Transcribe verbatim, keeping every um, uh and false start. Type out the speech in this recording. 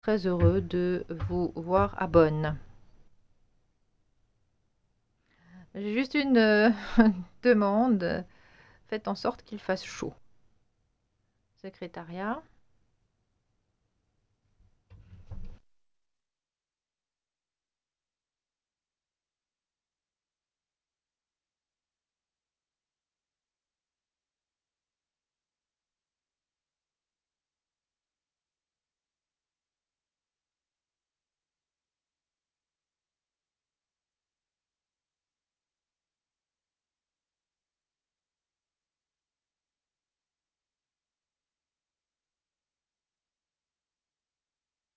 Très heureux de vous voir à Bonn. J'ai juste une euh, demande. Faites en sorte qu'il fasse chaud. Secrétariat.